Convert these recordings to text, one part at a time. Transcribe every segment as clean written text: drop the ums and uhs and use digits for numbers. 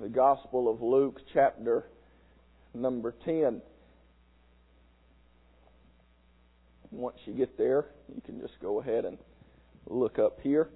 the Gospel of Luke, chapter number 10. Once you get there, you can just go ahead and look up here.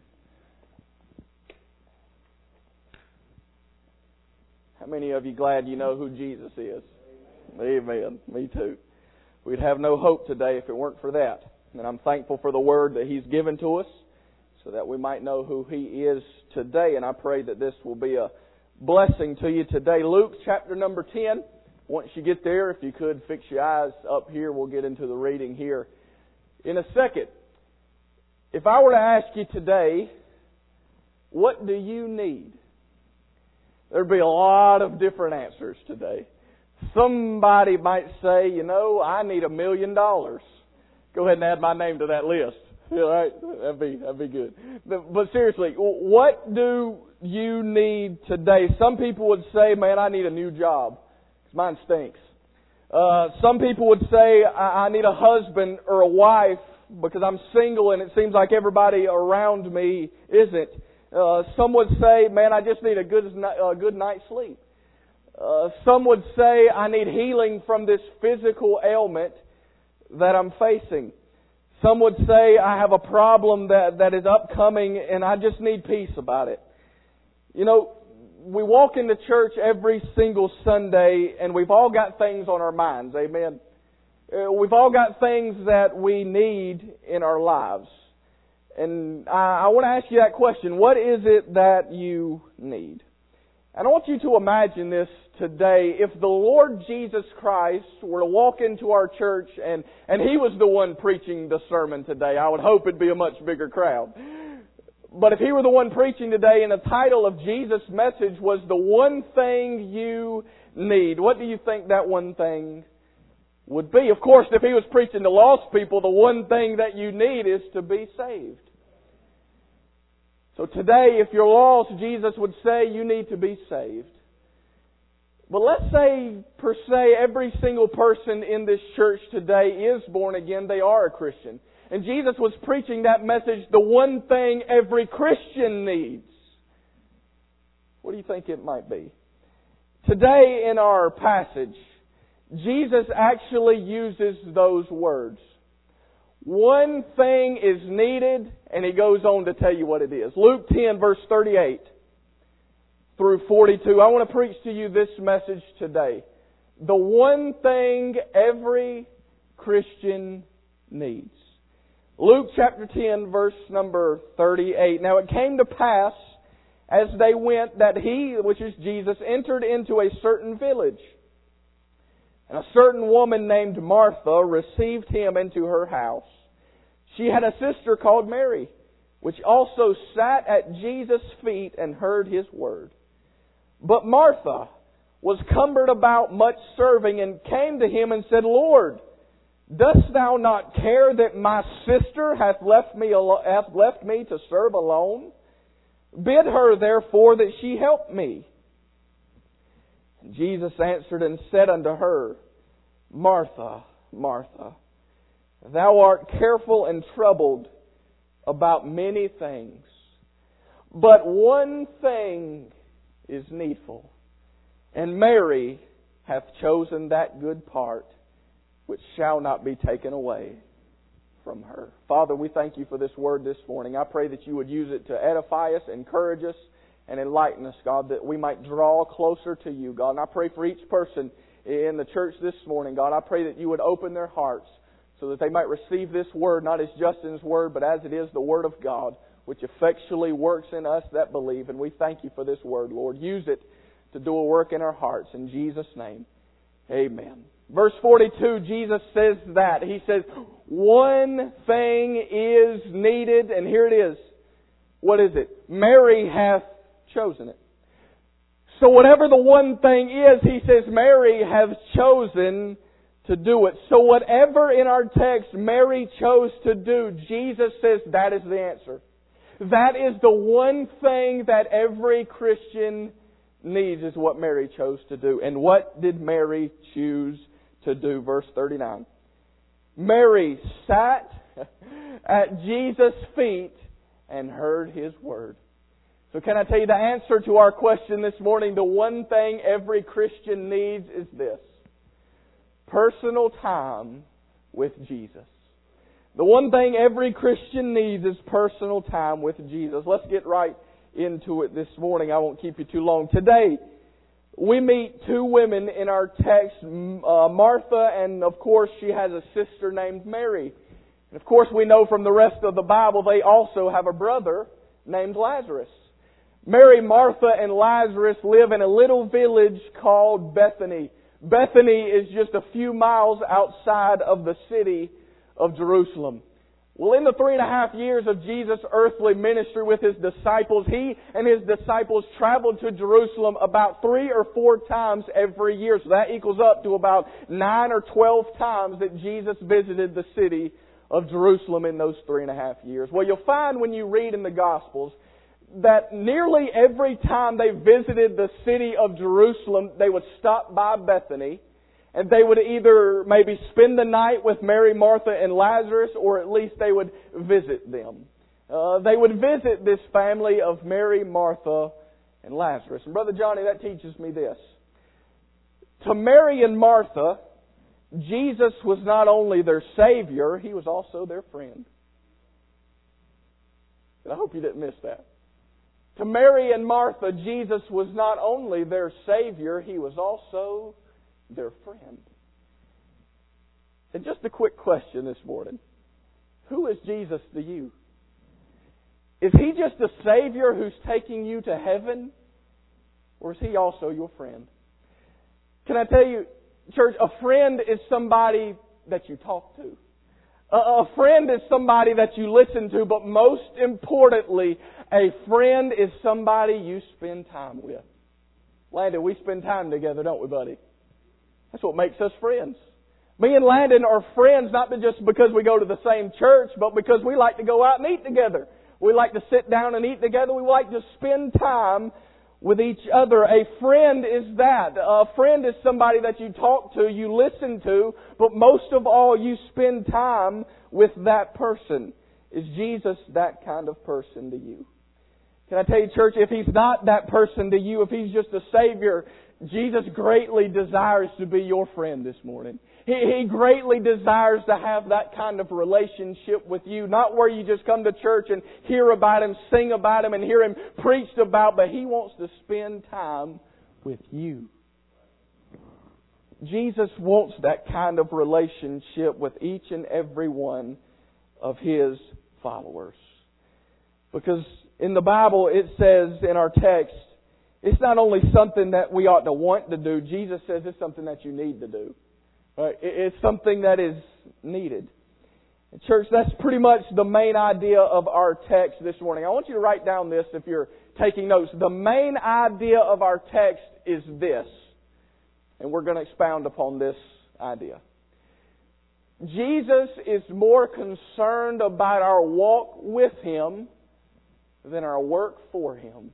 How many of you glad you know who Jesus is? Amen. Me too. We'd have no hope today if it weren't for that. And I'm thankful for the Word that He's given to us so that we might know who He is today. And I pray that this will be a blessing to you today. Luke chapter number 10. Once you get there, if you could fix your eyes up here, we'll get into the reading here in a second. If I were to ask you today, what do you need? There'd be a lot of different answers today. Somebody might say, I need $1 million. Go ahead and add my name to that list. All right? That'd be good. But seriously, what do you need today? Some people would say, man, I need a new job. Mine stinks. Some people would say, I need a husband or a wife because I'm single and it seems like everybody around me isn't. Some would say, man, I just need a good night's sleep. Some would say, I need healing from this physical ailment that I'm facing. Some would say, I have a problem that is upcoming and I just need peace about it. We walk into church every single Sunday and we've all got things on our minds. Amen. We've all got things that we need in our lives. And I want to ask you that question. What is it that you need? And I want you to imagine this today. If the Lord Jesus Christ were to walk into our church and He was the one preaching the sermon today, I would hope it'd be a much bigger crowd. But if He were the one preaching today and the title of Jesus' message was the one thing you need, what do you think that one thing would be? Of course, if He was preaching to lost people, the one thing that you need is to be saved. So today, if you're lost, Jesus would say you need to be saved. But let's say, per se, every single person in this church today is born again. They are a Christian. And Jesus was preaching that message, the one thing every Christian needs. What do you think it might be? Today in our passage, Jesus actually uses those words. One thing is needed, and He goes on to tell you what it is. Luke 10, verse 38 through 42. I want to preach to you this message today. The one thing every Christian needs. Luke chapter 10, verse number 38. Now it came to pass, as they went, that He, which is Jesus, entered into a certain village. And a certain woman named Martha received Him into her house. She had a sister called Mary, which also sat at Jesus' feet and heard His word. But Martha was cumbered about much serving and came to Him and said, Lord, dost Thou not care that my sister hath left me to serve alone? Bid her therefore that she help me. And Jesus answered and said unto her, Martha, Martha, thou art careful and troubled about many things, but one thing is needful, and Mary hath chosen that good part which shall not be taken away from her. Father, we thank You for this word this morning. I pray that You would use it to edify us, encourage us, and enlighten us, God, that we might draw closer to You, God. And I pray for each person in the church this morning, God. I pray that You would open their hearts so that they might receive this word, not as Justin's word, but as it is the Word of God, which effectually works in us that believe. And we thank You for this word, Lord. Use it to do a work in our hearts. In Jesus' name, amen. Verse 42, Jesus says that. He says, one thing is needed, and here it is. What is it? Mary hath chosen it. So whatever the one thing is, He says, Mary hath chosen to do it. So whatever in our text Mary chose to do, Jesus says that is the answer. That is the one thing that every Christian needs, is what Mary chose to do. And what did Mary choose to do? Verse 39. Mary sat at Jesus' feet and heard His word. So can I tell you the answer to our question this morning? The one thing every Christian needs is this: personal time with Jesus. The one thing every Christian needs is personal time with Jesus. Let's get right into it this morning. I won't keep you too long. Today, we meet two women in our text, Martha, and of course she has a sister named Mary. And of course we know from the rest of the Bible they also have a brother named Lazarus. Mary, Martha, and Lazarus live in a little village called Bethany. Bethany is just a few miles outside of the city of Jerusalem. Well, in the 3.5 years of Jesus' earthly ministry with His disciples, He and His disciples traveled to Jerusalem about 3 or 4 times every year. So that equals up to about 9 or 12 times that Jesus visited the city of Jerusalem in those 3.5 years. Well, you'll find when you read in the Gospels that nearly every time they visited the city of Jerusalem, they would stop by Bethany, and they would either maybe spend the night with Mary, Martha, and Lazarus, or at least they would visit them. They would visit this family of Mary, Martha, and Lazarus. And Brother Johnny, that teaches me this. To Mary and Martha, Jesus was not only their Savior, He was also their friend. And I hope you didn't miss that. To Mary and Martha, Jesus was not only their Savior, He was also their friend. And just a quick question this morning. Who is Jesus to you? Is He just a Savior who's taking you to heaven? Or is He also your friend? Can I tell you, church, a friend is somebody that you talk to. A friend is somebody that you listen to, but most importantly, a friend is somebody you spend time with. Landon, we spend time together, don't we, buddy? That's what makes us friends. Me and Landon are friends not just because we go to the same church, but because we like to go out and eat together. We like to sit down and eat together. We like to spend time with each other. A friend is that. A friend is somebody that you talk to, you listen to, but most of all, you spend time with that person. Is Jesus that kind of person to you? Can I tell you, church, if He's not that person to you, if He's just a Savior, Jesus greatly desires to be your friend this morning. He greatly desires to have that kind of relationship with you. Not where you just come to church and hear about Him, sing about Him, and hear Him preached about, but He wants to spend time with you. Jesus wants that kind of relationship with each and every one of His followers. Because in the Bible it says in our text, it's not only something that we ought to want to do. Jesus says it's something that you need to do. Right? It's something that is needed. And church, that's pretty much the main idea of our text this morning. I want you to write down this if you're taking notes. The main idea of our text is this. And we're going to expound upon this idea. Jesus is more concerned about our walk with Him than our work for Him.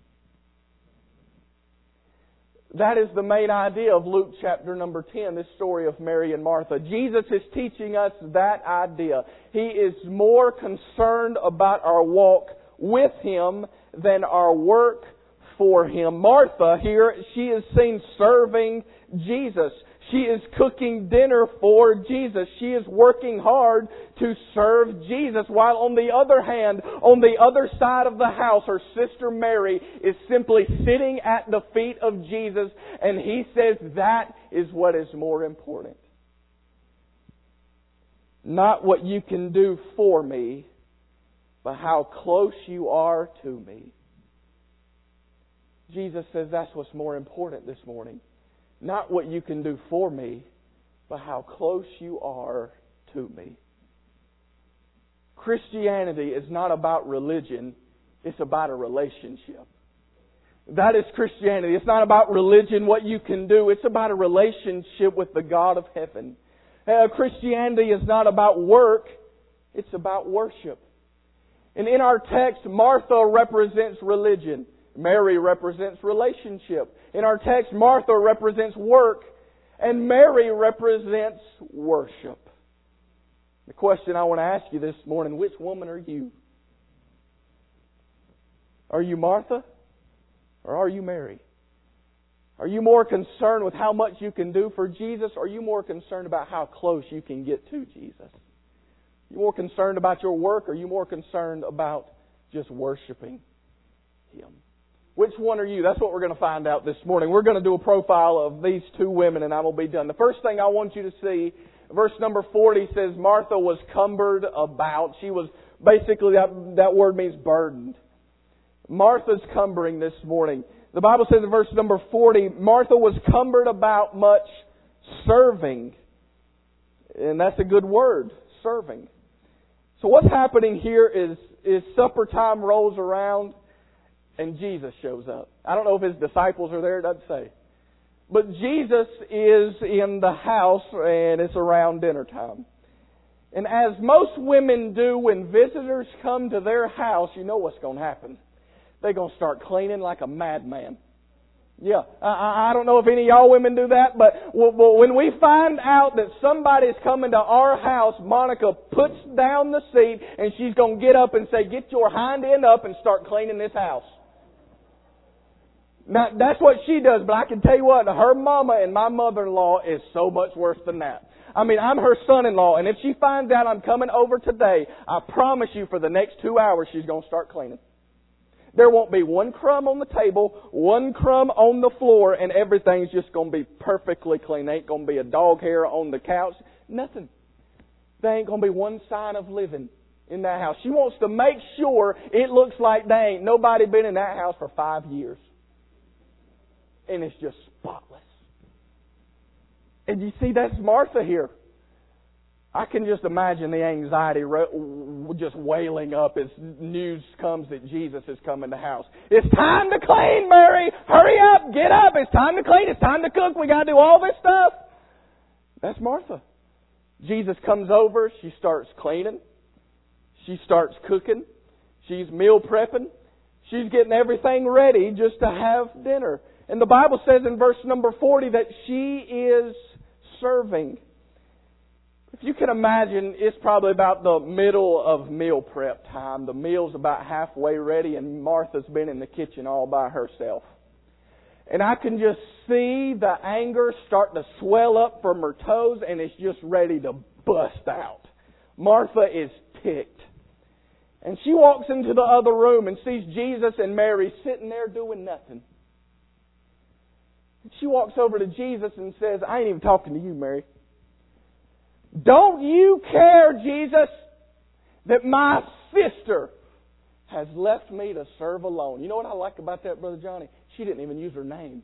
That is the main idea of Luke chapter number 10, this story of Mary and Martha. Jesus is teaching us that idea. He is more concerned about our walk with Him than our work for Him. Martha here, she is seen serving Jesus. She is cooking dinner for Jesus. She is working hard to serve Jesus. While on the other hand, on the other side of the house, her sister Mary is simply sitting at the feet of Jesus, and He says that is what is more important. Not what you can do for me, but how close you are to me. Jesus says that's what's more important this morning. Not what you can do for me, but how close you are to me. Christianity is not about religion. It's about a relationship. That is Christianity. It's not about religion, what you can do. It's about a relationship with the God of heaven. Christianity is not about work. It's about worship. And in our text, Martha represents religion. Mary represents relationship. In our text, Martha represents work, and Mary represents worship. The question I want to ask you this morning, which woman are you? Are you Martha? Or are you Mary? Are you more concerned with how much you can do for Jesus, or are you more concerned about how close you can get to Jesus? Are you more concerned about your work, or are you more concerned about just worshiping Him? Which one are you? That's what we're going to find out this morning. We're going to do a profile of these two women, and I will be done. The first thing I want you to see, verse number 40 says, Martha was cumbered about. She was, basically, that word means burdened. Martha's cumbering this morning. The Bible says in verse number 40, Martha was cumbered about much serving. And that's a good word, serving. So what's happening here is supper time rolls around and Jesus shows up. I don't know if His disciples are there, it doesn't say. But Jesus is in the house and it's around dinner time. And as most women do when visitors come to their house, you know what's going to happen. They're going to start cleaning like a madman. Yeah, I don't know if any of y'all women do that, but when we find out that somebody's coming to our house, Monica puts down the seat and she's going to get up and say, "Get your hind end up and start cleaning this house." Now, that's what she does, but I can tell you what, her mama and my mother-in-law is so much worse than that. I mean, I'm her son-in-law, and if she finds out I'm coming over today, I promise you for the next 2 hours she's going to start cleaning. There won't be one crumb on the table, one crumb on the floor, and everything's just going to be perfectly clean. There ain't going to be a dog hair on the couch. Nothing. There ain't going to be one sign of living in that house. She wants to make sure it looks like there ain't nobody been in that house for 5 years. And it's just spotless. And you see, that's Martha here. I can just imagine the anxiety just wailing up as news comes that Jesus is coming to the house. It's time to clean, Mary! Hurry up! Get up! It's time to clean! It's time to cook! We got to do all this stuff! That's Martha. Jesus comes over. She starts cleaning. She starts cooking. She's meal prepping. She's getting everything ready just to have dinner. And the Bible says in verse number 40 that she is serving. If you can imagine, it's probably about the middle of meal prep time. The meal's about halfway ready and Martha's been in the kitchen all by herself. And I can just see the anger starting to swell up from her toes and it's just ready to bust out. Martha is ticked. And she walks into the other room and sees Jesus and Mary sitting there doing nothing. She walks over to Jesus and says, "I ain't even talking to you, Mary. Don't you care, Jesus, that my sister has left me to serve alone?" You know what I like about that, Brother Johnny? She didn't even use her name.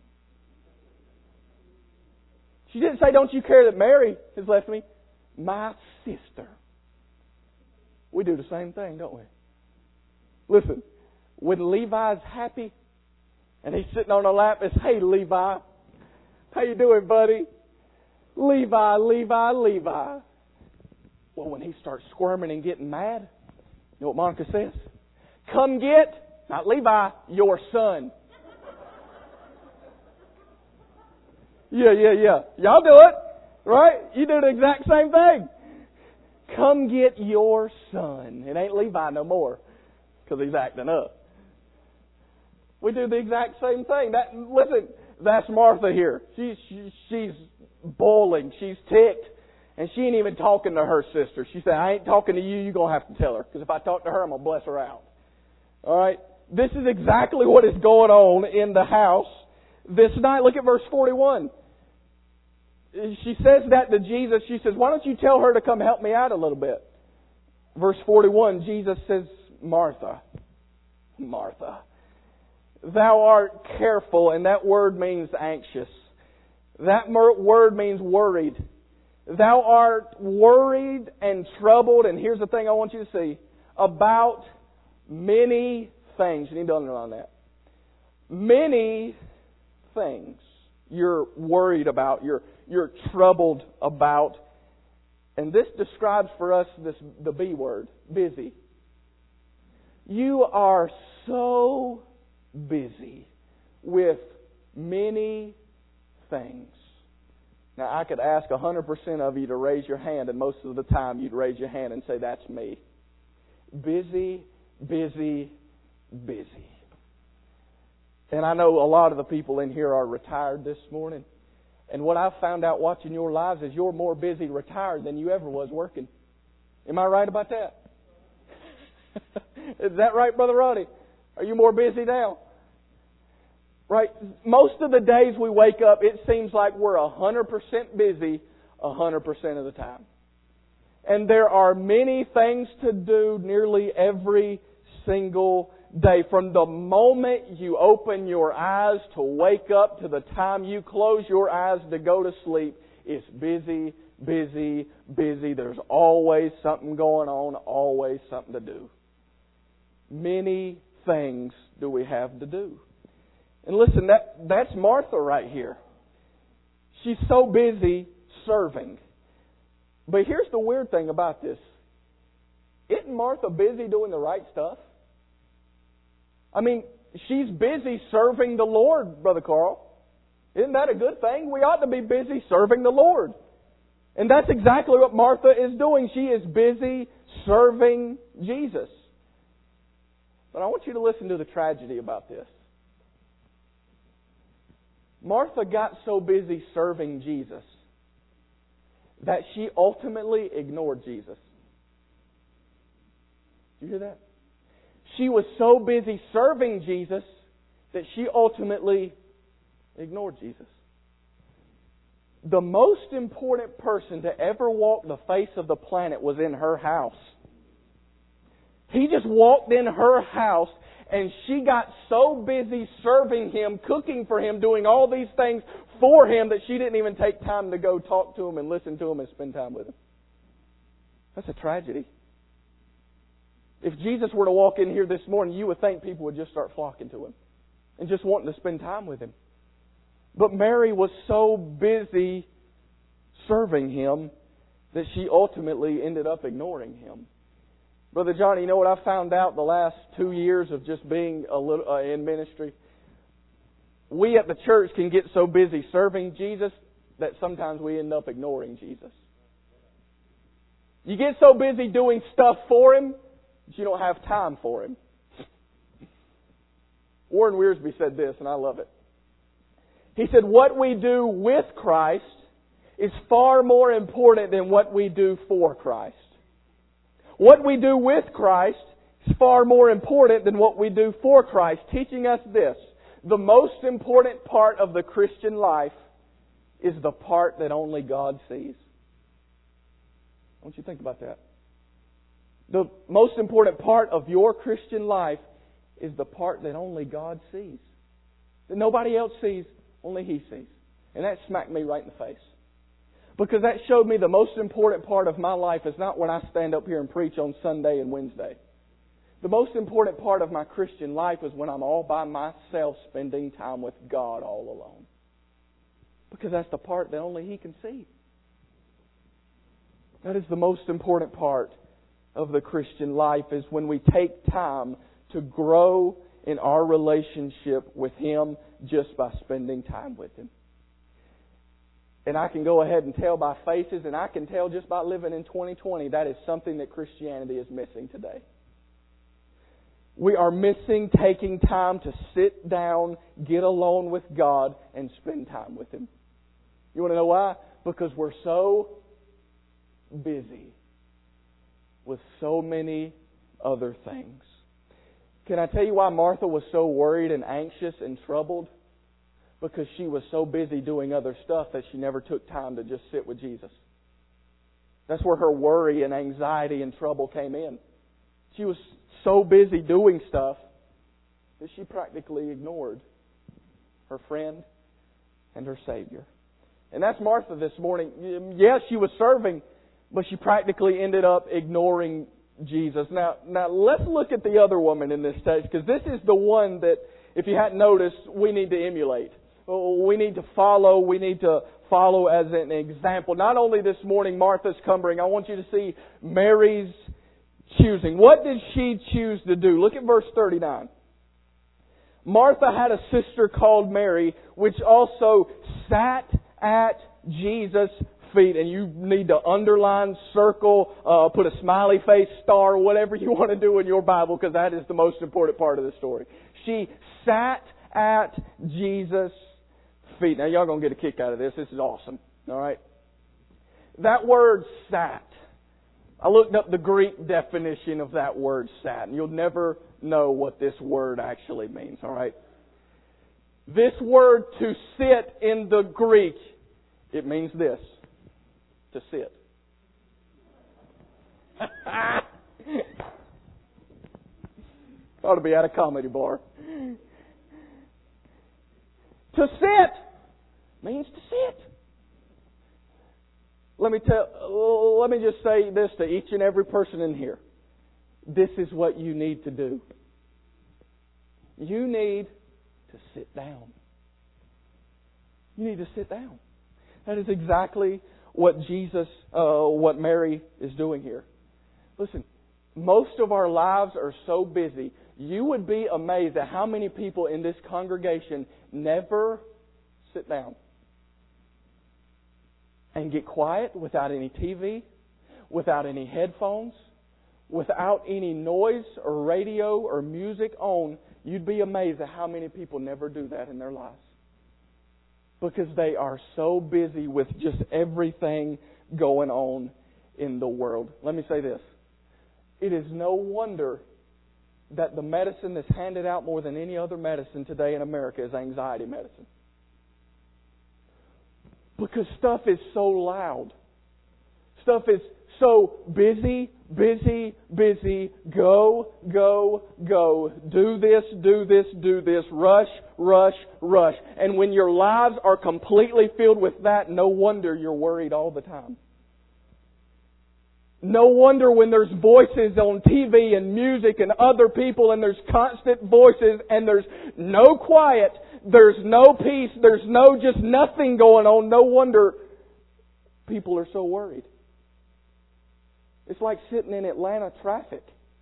She didn't say, "Don't you care that Mary has left me?" My sister. We do the same thing, don't we? Listen, when Levi's happy and he's sitting on her lap, it's, "Hey, Levi. How you doing, buddy? Levi, Levi, Levi." Well, when he starts squirming and getting mad, you know what Monica says? "Come get," not Levi, "your son." Yeah. Y'all do it, right? You do the exact same thing. "Come get your son." It ain't Levi no more because he's acting up. We do the exact same thing. Listen, that's Martha here. She's boiling. She's ticked. And she ain't even talking to her sister. She said, "I ain't talking to you. You're going to have to tell her. Because if I talk to her, I'm going to bless her out." All right? This is exactly what is going on in the house this night. Look at verse 41. She says that to Jesus. She says, "Why don't you tell her to come help me out a little bit?" Verse 41, Jesus says, "Martha, Martha, thou art careful," and that word means anxious. That word means worried. Thou art worried and troubled, and here's the thing I want you to see, about many things. You need to underline that. Many things you're worried about, you're troubled about. And this describes for us the B word, busy. You are so busy with many things. Now, I could ask 100% of you to raise your hand, and most of the time you'd raise your hand and say, "That's me." Busy, busy, busy. And I know a lot of the people in here are retired this morning. And what I've found out watching your lives is you're more busy retired than you ever was working. Am I right about that? Is that right, Brother Roddy? Are you more busy now? Right? Most of the days we wake up, it seems like we're 100% busy 100% of the time. And there are many things to do nearly every single day. From the moment you open your eyes to wake up to the time you close your eyes to go to sleep, it's busy, busy, busy. There's always something going on, always something to do. Many things do we have to do. And listen, that's Martha right here. She's so busy serving. But here's the weird thing about this. Isn't Martha busy doing the right stuff? I mean, she's busy serving the Lord, Brother Carl. Isn't that a good thing? We ought to be busy serving the Lord. And that's exactly what Martha is doing. She is busy serving Jesus. But I want you to listen to the tragedy about this. Martha got so busy serving Jesus that she ultimately ignored Jesus. Did you hear that? She was so busy serving Jesus that she ultimately ignored Jesus. The most important person to ever walk the face of the planet was in her house. He just walked in her house and she got so busy serving Him, cooking for Him, doing all these things for Him that she didn't even take time to go talk to Him and listen to Him and spend time with Him. That's a tragedy. If Jesus were to walk in here this morning, you would think people would just start flocking to Him and just wanting to spend time with Him. But Mary was so busy serving Him that she ultimately ended up ignoring Him. Brother Johnny, you know what I found out the last 2 years of just being a little in ministry? We at the church can get so busy serving Jesus that sometimes we end up ignoring Jesus. You get so busy doing stuff for Him that you don't have time for Him. Warren Wiersbe said this, and I love it. He said, what we do with Christ is far more important than what we do for Christ. What we do with Christ is far more important than what we do for Christ, teaching us this. The most important part of the Christian life is the part that only God sees. I want you to think about that. The most important part of your Christian life is the part that only God sees. That nobody else sees, only He sees. And that smacked me right in the face. Because that showed me the most important part of my life is not when I stand up here and preach on Sunday and Wednesday. The most important part of my Christian life is when I'm all by myself spending time with God all alone. Because that's the part that only He can see. That is the most important part of the Christian life, is when we take time to grow in our relationship with Him just by spending time with Him. And I can go ahead and tell by faces, and I can tell just by living in 2020, that is something that Christianity is missing today. We are missing taking time to sit down, get alone with God, and spend time with Him. You want to know why? Because we're so busy with so many other things. Can I tell you why Martha was so worried and anxious and troubled? Because she was so busy doing other stuff that she never took time to just sit with Jesus. That's where her worry and anxiety and trouble came in. She was so busy doing stuff that she practically ignored her friend and her Savior. And that's Martha this morning. Yes, she was serving, but she practically ended up ignoring Jesus. Now let's look at the other woman in this text, because this is the one that, if you hadn't noticed, we need to emulate. We need to follow. We need to follow as an example. Not only this morning Martha's cumbering, I want you to see Mary's choosing. What did she choose to do? Look at verse 39. Martha had a sister called Mary, which also sat at Jesus' feet. And you need to underline, circle, put a smiley face, star, whatever you want to do in your Bible, because that is the most important part of the story. She sat at Jesus' feet. Now, y'all going to get a kick out of this. This is awesome. All right? That word sat. I looked up the Greek definition of that word sat, and you'll never know what this word actually means. All right? This word to sit in the Greek, it means this. To sit. Ought to be at a comedy bar. To sit means to sit. Let me just say this to each and every person in here. This is what you need to do. You need to sit down. You need to sit down. That is exactly what what Mary is doing here. Listen, most of our lives are so busy. You would be amazed at how many people in this congregation never sit down and get quiet without any TV, without any headphones, without any noise or radio or music on. You'd be amazed at how many people never do that in their lives. Because they are so busy with just everything going on in the world. Let me say this. It is no wonder that the medicine that's handed out more than any other medicine today in America is anxiety medicine. Because stuff is so loud. Stuff is so busy. Go. Do this. Rush. And when your lives are completely filled with that, no wonder you're worried all the time. No wonder when there's voices on TV and music and other people and there's constant voices and there's no quiet, there's no peace, there's no just nothing going on. No wonder people are so worried. It's like sitting in Atlanta traffic.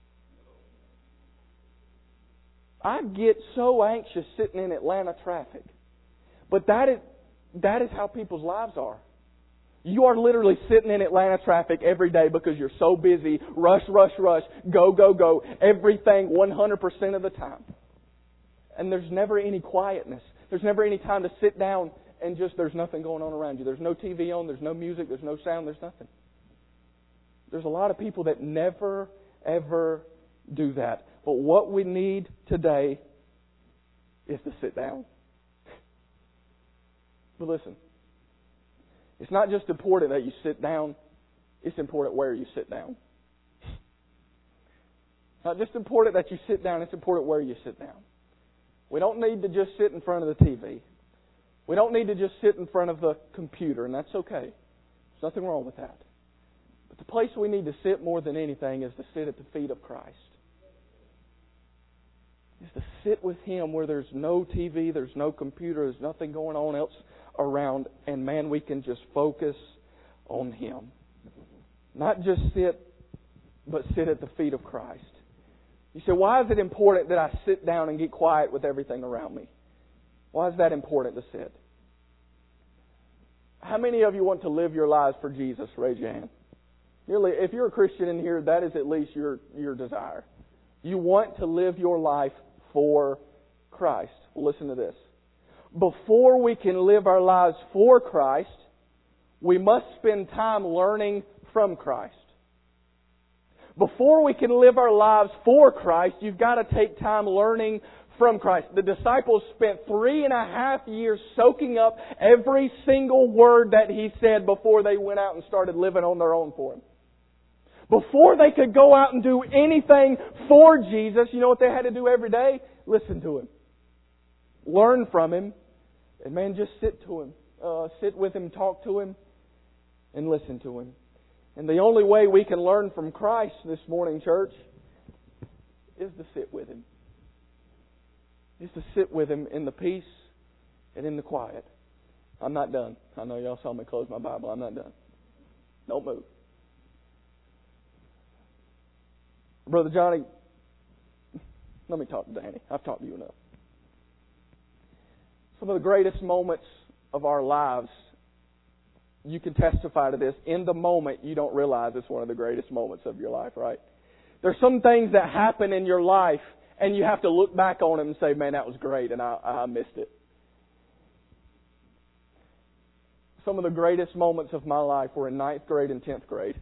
I get so anxious sitting in Atlanta traffic. But that is how people's lives are. You are literally sitting in Atlanta traffic every day because you're so busy. Rush. Go. Everything 100% of the time. And there's never any quietness. There's never any time to sit down and just there's nothing going on around you. There's no TV on. There's no music. There's no sound. There's nothing. There's a lot of people that never, ever do that. But what we need today is to sit down. But listen. It's not just important that you sit down. It's important where you sit down. It's not just important that you sit down. It's important where you sit down. We don't need to just sit in front of the TV. We don't need to just sit in front of the computer, and that's okay. There's nothing wrong with that. But the place we need to sit more than anything is to sit at the feet of Christ. Is to sit with Him where there's no TV, there's no computer, there's nothing going on else around, and man, we can just focus on Him. Not just sit, but sit at the feet of Christ. You say, why is it important that I sit down and get quiet with everything around me? Why is that important to sit? How many of you want to live your lives for Jesus? Raise your hand. If you're a Christian in here, that is at least your desire. You want to live your life for Christ. Well, listen to this. Before we can live our lives for Christ, we must spend time learning from Christ. Before we can live our lives for Christ, you've got to take time learning from Christ. The disciples spent 3.5 years soaking up every single word that He said before they went out and started living on their own for Him. Before they could go out and do anything for Jesus, you know what they had to do every day? Listen to Him. Learn from Him. And man, just sit to Him. Sit with Him, talk to Him, and listen to Him. And the only way we can learn from Christ this morning, church, is to sit with Him. Is to sit with Him in the peace and in the quiet. I'm not done. I know y'all saw me close my Bible. I'm not done. Don't move. Brother Johnny, let me talk to Danny. I've talked to you enough. Some of the greatest moments of our lives, you can testify to this. In the moment, you don't realize it's one of the greatest moments of your life, right? There's some things that happen in your life, And you have to look back on it and say, man, that was great, and I missed it. Some of the greatest moments of my life were in 9th grade and 10th grade.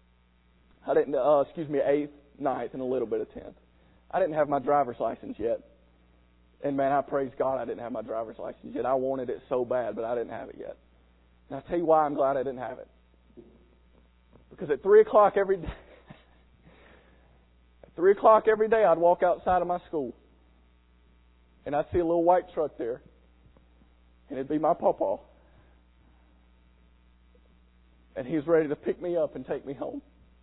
8th, 9th, and a little bit of 10th. I didn't have my driver's license yet. And man, I praise God I didn't have my driver's license yet. I wanted it so bad, but I didn't have it yet. And I'll tell you why I'm glad I didn't have it. Because at 3 o'clock every day, I'd walk outside of my school. And I'd see a little white truck there. And it'd be my pawpaw. And he was ready to pick me up and take me home.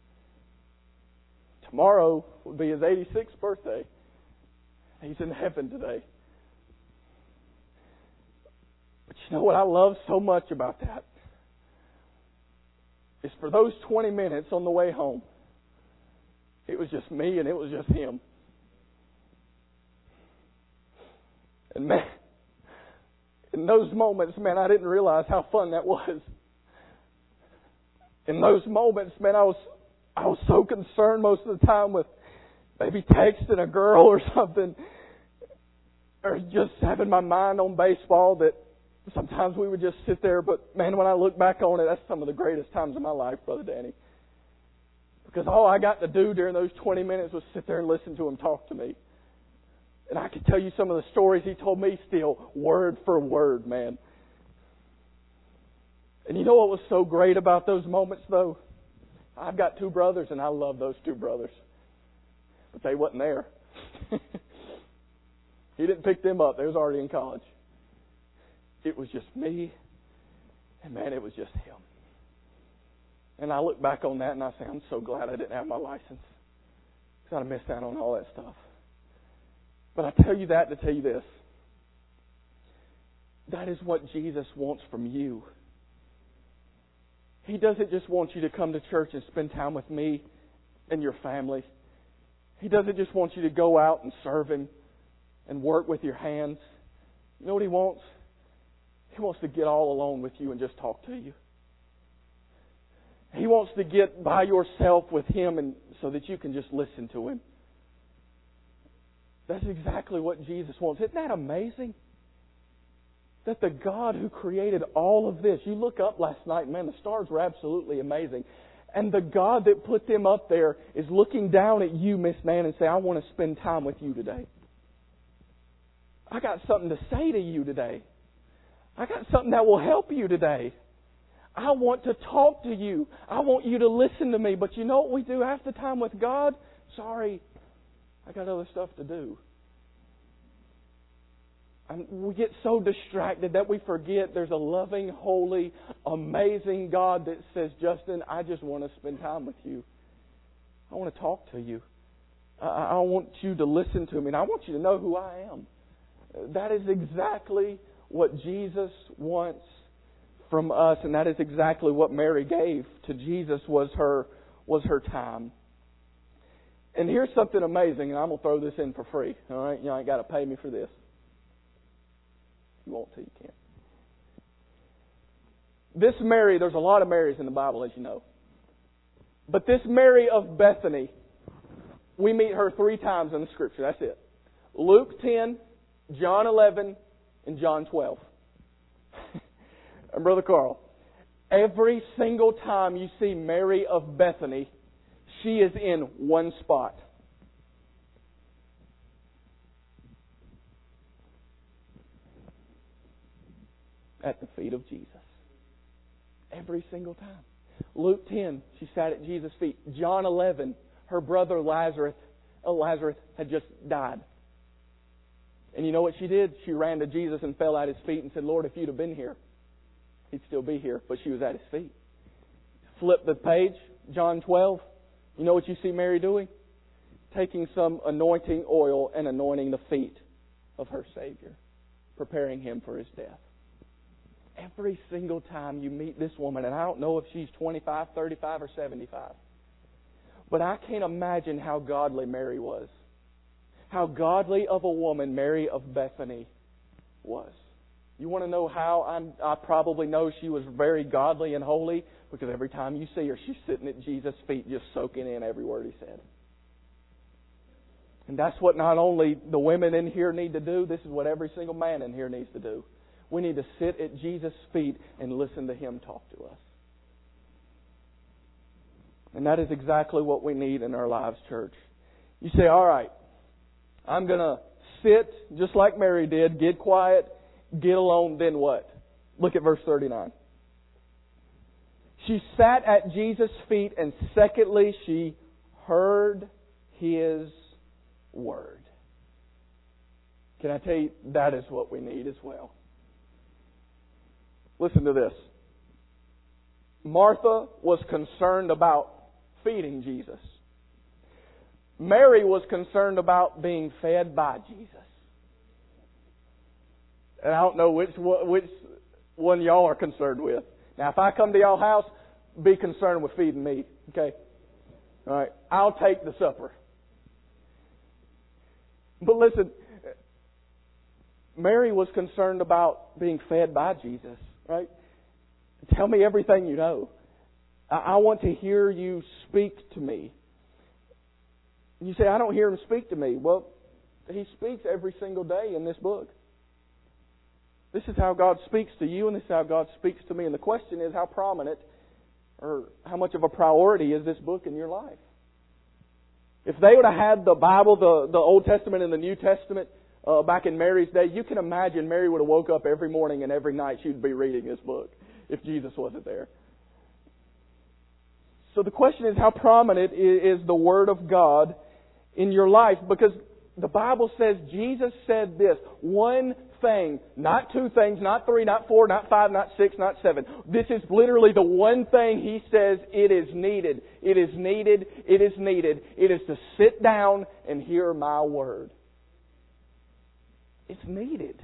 Tomorrow would be his 86th birthday. He's in heaven today. But you know what I love so much about that? Is for those 20 minutes on the way home, it was just me and it was just him. And man, in those moments, man, I didn't realize how fun that was. In those moments, man, I was so concerned most of the time with maybe texting a girl or something, or just having my mind on baseball that sometimes we would just sit there. But man, when I look back on it, that's some of the greatest times of my life, Brother Danny. Because all I got to do during those 20 minutes was sit there and listen to him talk to me. And I could tell you some of the stories he told me still, word for word, man. And you know what was so great about those moments, though? I've got 2 brothers, and I love those 2 brothers. But they wasn't there. He didn't pick them up. They was already in college. It was just me, and man, it was just him. And I look back on that, and I say, I'm so glad I didn't have my license. Because I'd have missed out on all that stuff. But I tell you that to tell you this. That is what Jesus wants from you. He doesn't just want you to come to church and spend time with me and your family. He doesn't just want you to go out and serve Him and work with your hands. You know what He wants? He wants to get all alone with you and just talk to you. He wants to get by yourself with Him and so that you can just listen to Him. That's exactly what Jesus wants. Isn't that amazing? That the God who created all of this, you look up last night, man, the stars were absolutely amazing. And the God that put them up there is looking down at you, Miss Man, and say, I want to spend time with you today. I got something to say to you today. I got something that will help you today. I want to talk to you. I want you to listen to me. But you know what we do half the time with God? Sorry, I got other stuff to do. And we get so distracted that we forget there's a loving, holy, amazing God that says, Justin, I just want to spend time with you. I want to talk to you. I want you to listen to me. And I want you to know who I am. That is exactly what Jesus wants from us. And that is exactly what Mary gave to Jesus was her time. And here's something amazing. And I'm going to throw this in for free. All right? You ain't got to pay me for this. You won't till you can. This Mary, there's a lot of Marys in the Bible, as you know. But this Mary of Bethany, we meet her 3 times in the Scripture. That's it. Luke 10, John 11, and John 12. And Brother Carl, every single time you see Mary of Bethany, she is in one spot. At the feet of Jesus. Every single time. Luke 10, she sat at Jesus' feet. John 11, her brother Lazarus had just died. And you know what she did? She ran to Jesus and fell at His feet and said, Lord, if you'd have been here, He'd still be here. But she was at His feet. Flip the page, John 12. You know what you see Mary doing? Taking some anointing oil and anointing the feet of her Savior. Preparing Him for His death. Every single time you meet this woman, and I don't know if she's 25, 35, or 75, but I can't imagine how godly Mary was. How godly of a woman Mary of Bethany was. You want to know how I probably know she was very godly and holy? Because every time you see her, she's sitting at Jesus' feet just soaking in every word He said. And that's what not only the women in here need to do, this is what every single man in here needs to do. We need to sit at Jesus' feet and listen to Him talk to us. And that is exactly what we need in our lives, church. You say, all right, I'm going to sit just like Mary did, get quiet, get alone, then what? Look at verse 39. She sat at Jesus' feet, and secondly, she heard His word. Can I tell you, that is what we need as well. Listen to this. Martha was concerned about feeding Jesus. Mary was concerned about being fed by Jesus. And I don't know which one y'all are concerned with. Now, if I come to y'all house, be concerned with feeding me. Okay? All right. I'll take the supper. But listen, Mary was concerned about being fed by Jesus. Right? Tell me everything you know. I want to hear you speak to me. You say, I don't hear Him speak to me. Well, He speaks every single day in this book. This is how God speaks to you, and this is how God speaks to me. And the question is, how prominent or how much of a priority is this book in your life? If they would have had the Bible, the Old Testament and the New Testament back in Mary's day, you can imagine Mary would have woke up every morning and every night she'd be reading this book if Jesus wasn't there. So the question is, how prominent is the Word of God in your life? Because the Bible says Jesus said this, one thing, not two things, not three, not four, not five, not six, not seven. This is literally the one thing He says it is needed. It is needed. It is needed. It is to sit down and hear my Word. It's needed.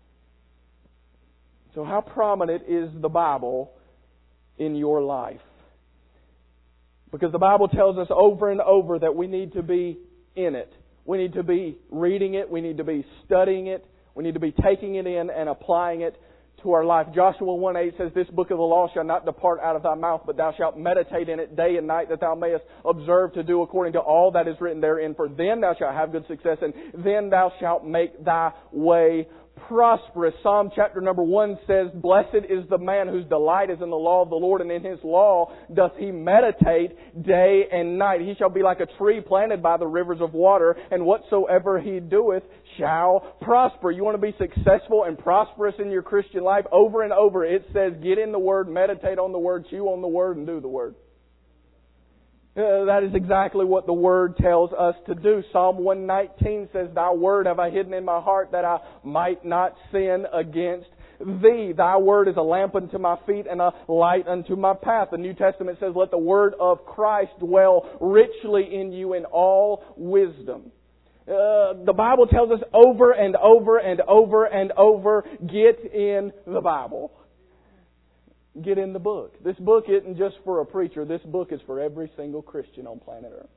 So how prominent is the Bible in your life? Because the Bible tells us over and over that we need to be in it. We need to be reading it. We need to be studying it. We need to be taking it in and applying it to our life. Joshua 1:8 says, This book of the law shall not depart out of thy mouth, but thou shalt meditate in it day and night, that thou mayest observe to do according to all that is written therein. For then thou shalt have good success, and then thou shalt make thy way prosperous. Psalm chapter number 1 says, Blessed is the man whose delight is in the law of the Lord, and in His law doth he meditate day and night. He shall be like a tree planted by the rivers of water, and whatsoever he doeth shall prosper. You want to be successful and prosperous in your Christian life? Over and over it says, get in the Word, meditate on the Word, chew on the Word, and do the Word. That is exactly what the Word tells us to do. Psalm 119 says, Thy Word have I hidden in my heart, that I might not sin against Thee. Thy Word is a lamp unto my feet and a light unto my path. The New Testament says, Let the Word of Christ dwell richly in you in all wisdom. The Bible tells us over and over and over and over, get in the Bible. Get in the book. This book isn't just for a preacher. This book is for every single Christian on planet Earth.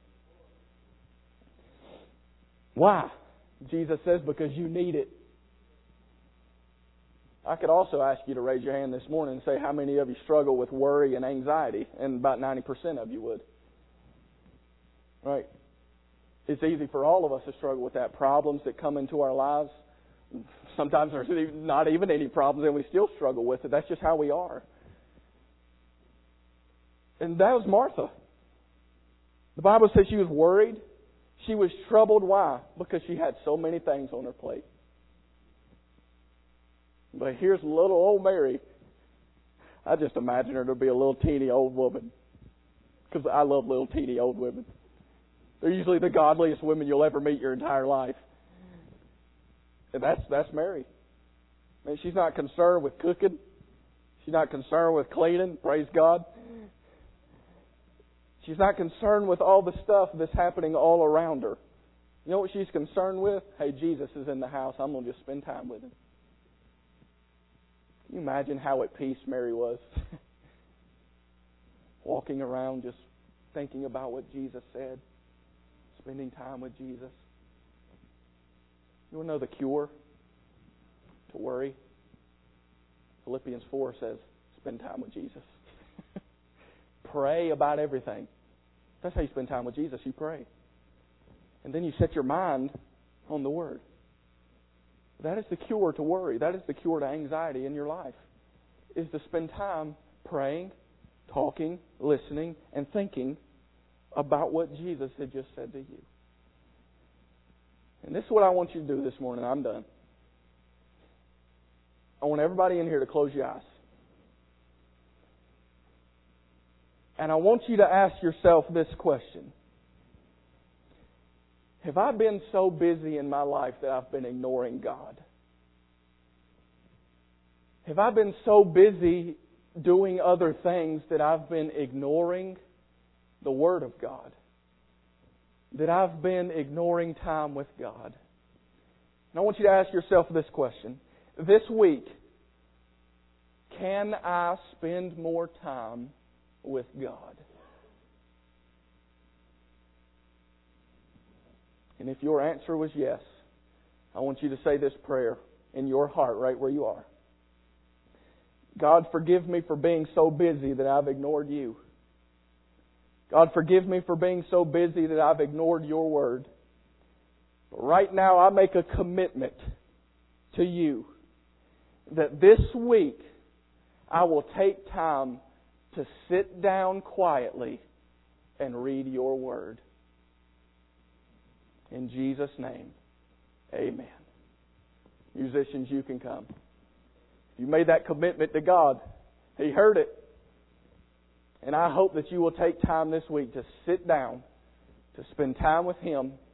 Why? Jesus says, because you need it. I could also ask you to raise your hand this morning and say how many of you struggle with worry and anxiety, and about 90% of you would. Right? It's easy for all of us to struggle with that. Problems that come into our lives. Sometimes there's not even any problems and we still struggle with it. That's just how we are. And that was Martha. The Bible says she was worried. She was troubled. Why? Because she had so many things on her plate. But here's little old Mary. I just imagine her to be a little teeny old woman. Because I love little teeny old women. They're usually the godliest women you'll ever meet your entire life. And that's Mary. And she's not concerned with cooking. She's not concerned with cleaning. Praise God. She's not concerned with all the stuff that's happening all around her. You know what she's concerned with? Hey, Jesus is in the house. I'm going to just spend time with Him. Can you imagine how at peace Mary was? Walking around just thinking about what Jesus said. Spending time with Jesus. You want to know the cure to worry? Philippians 4 says, spend time with Jesus. Pray about everything. That's how you spend time with Jesus. You pray. And then you set your mind on the Word. That is the cure to worry. That is the cure to anxiety in your life. Is to spend time praying, talking, listening, and thinking about what Jesus had just said to you. And this is what I want you to do this morning. I'm done. I want everybody in here to close your eyes. And I want you to ask yourself this question. Have I been so busy in my life that I've been ignoring God? Have I been so busy doing other things that I've been ignoring the Word of God? That I've been ignoring time with God? And I want you to ask yourself this question. This week, can I spend more time with God? And if your answer was yes, I want you to say this prayer in your heart right where you are. God, forgive me for being so busy that I've ignored you. God, forgive me for being so busy that I've ignored your Word. But right now I make a commitment to you that this week I will take time to sit down quietly and read your Word. In Jesus' name, amen. Musicians, you can come. You made that commitment to God. He heard it. And I hope that you will take time this week to sit down, to spend time with Him,